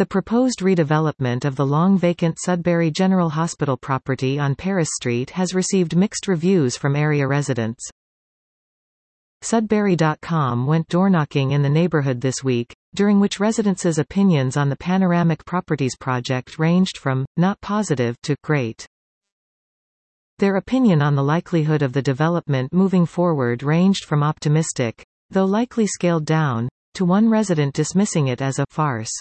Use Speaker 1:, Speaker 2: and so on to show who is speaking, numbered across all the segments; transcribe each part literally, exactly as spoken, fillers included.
Speaker 1: The proposed redevelopment of the long-vacant Sudbury General Hospital property on Paris Street has received mixed reviews from area residents. Sudbury dot com went door-knocking in the neighborhood this week, during which residents' opinions on the Panoramic Properties project ranged from not positive to great. Their opinion on the likelihood of the development moving forward ranged from optimistic, though likely scaled down, to one resident dismissing it as a farce.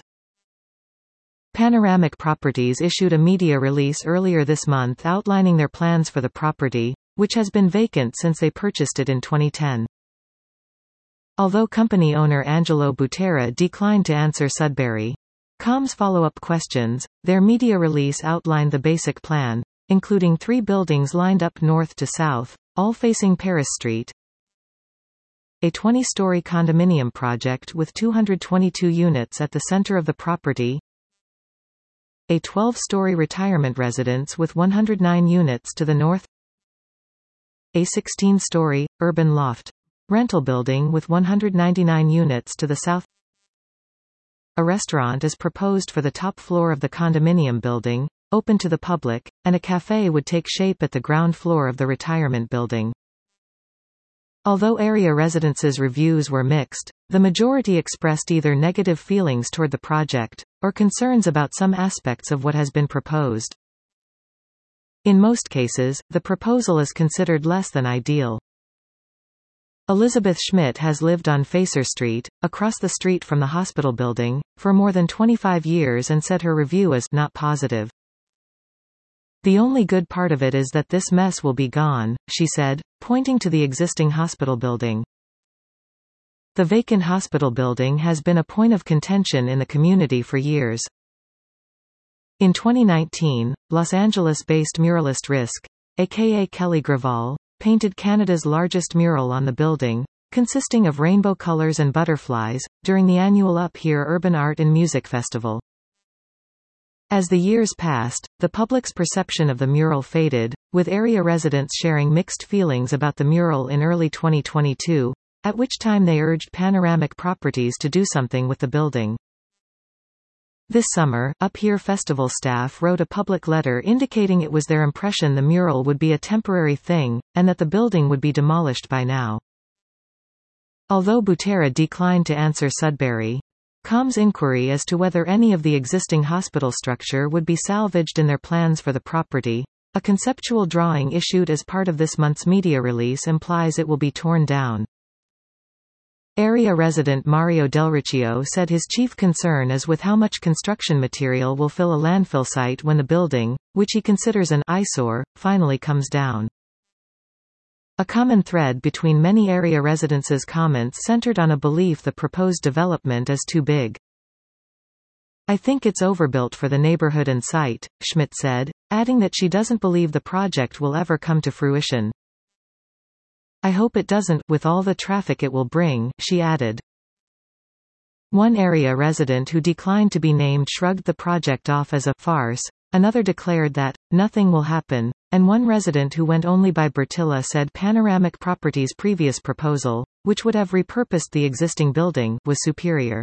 Speaker 1: Panoramic Properties issued a media release earlier this month outlining their plans for the property, which has been vacant since they purchased it in twenty ten. Although company owner Angelo Butera declined to answer Sudbury dot com's follow-up questions, their media release outlined the basic plan, including three buildings lined up north to south, all facing Paris Street. A twenty-story condominium project with two hundred twenty-two units at the center of the property. A twelve-story retirement residence with one hundred nine units to the north. A sixteen-story, urban loft rental building with one hundred ninety-nine units to the south. A restaurant is proposed for the top floor of the condominium building, open to the public, and a cafe would take shape at the ground floor of the retirement building. Although area residents' reviews were mixed, the majority expressed either negative feelings toward the project, or concerns about some aspects of what has been proposed. In most cases, the proposal is considered less than ideal. Elizabeth Schmidt has lived on Facer Street, across the street from the hospital building, for more than twenty-five years and said her review is not positive. The only good part of it is that this mess will be gone, she said, pointing to the existing hospital building. The vacant hospital building has been a point of contention in the community for years. In twenty nineteen, Los Angeles-based muralist Risk, aka Kelly Graval, painted Canada's largest mural on the building, consisting of rainbow colors and butterflies, during the annual Up Here Urban Art and Music Festival. As the years passed, the public's perception of the mural faded, with area residents sharing mixed feelings about the mural in early twenty twenty-two, at which time they urged Panoramic Properties to do something with the building. This summer, Up Here Festival staff wrote a public letter indicating it was their impression the mural would be a temporary thing, and that the building would be demolished by now. Although Butera declined to answer Sudbury dot com's inquiry as to whether any of the existing hospital structure would be salvaged in their plans for the property, a conceptual drawing issued as part of this month's media release implies it will be torn down. Area resident Mario Delriccio said his chief concern is with how much construction material will fill a landfill site when the building, which he considers an eyesore, finally comes down. A common thread between many area residents' comments centered on a belief the proposed development is too big. I think it's overbuilt for the neighborhood and site, Schmidt said, adding that she doesn't believe the project will ever come to fruition. I hope it doesn't, with all the traffic it will bring, she added. One area resident who declined to be named shrugged the project off as a farce, another declared that nothing will happen, and one resident who went only by Bertilla said Panoramic Properties' previous proposal, which would have repurposed the existing building, was superior.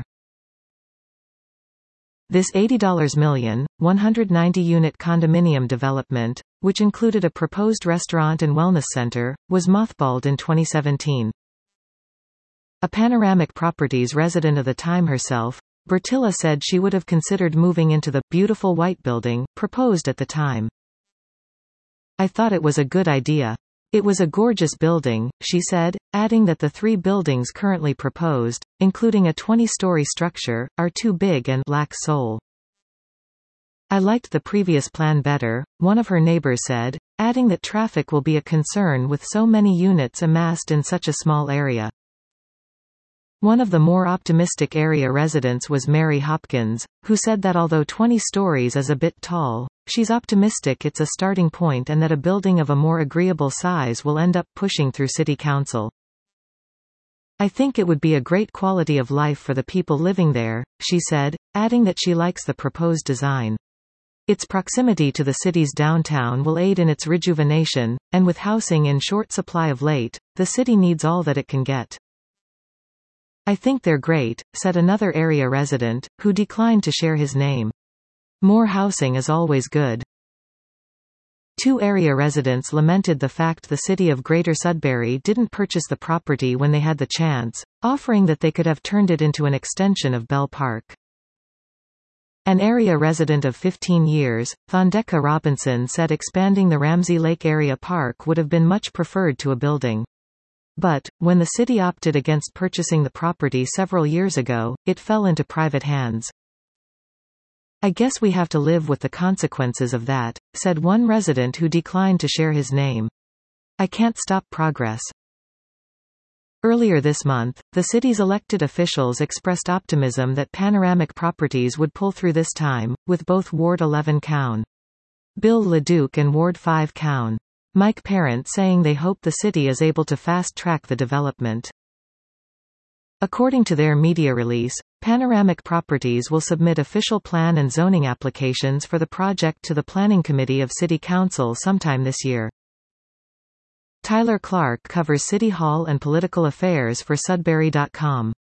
Speaker 1: This eighty million dollars, one hundred ninety unit condominium development, which included a proposed restaurant and wellness center, was mothballed in twenty seventeen. A Panoramic Properties resident of the time herself, Bertilla said she would have considered moving into the beautiful white building proposed at the time. I thought it was a good idea. It was a gorgeous building, she said, adding that the three buildings currently proposed, including a twenty-story structure, are too big and lack soul. I liked the previous plan better, one of her neighbors said, adding that traffic will be a concern with so many units amassed in such a small area. One of the more optimistic area residents was Mary Hopkins, who said that although twenty stories is a bit tall, she's optimistic it's a starting point and that a building of a more agreeable size will end up pushing through city council. I think it would be a great quality of life for the people living there, she said, adding that she likes the proposed design. Its proximity to the city's downtown will aid in its rejuvenation, and with housing in short supply of late, the city needs all that it can get. "I think they're great," said another area resident, who declined to share his name. "More housing is always good." Two area residents lamented the fact the city of Greater Sudbury didn't purchase the property when they had the chance, offering that they could have turned it into an extension of Bell Park. An area resident of fifteen years, Thondeka Robinson, said expanding the Ramsey Lake Area Park would have been much preferred to a building. But, when the city opted against purchasing the property several years ago, it fell into private hands. "I guess we have to live with the consequences of that," said one resident who declined to share his name. "I can't stop progress." Earlier this month, the city's elected officials expressed optimism that Panoramic Properties would pull through this time, with both Ward eleven Coun. Bill LeDuc and Ward five Coun. Mike Parent saying they hope the city is able to fast-track the development. According to their media release, Panoramic Properties will submit official plan and zoning applications for the project to the Planning Committee of City Council sometime this year. Tyler Clark covers City Hall and political affairs for Sudbury dot com.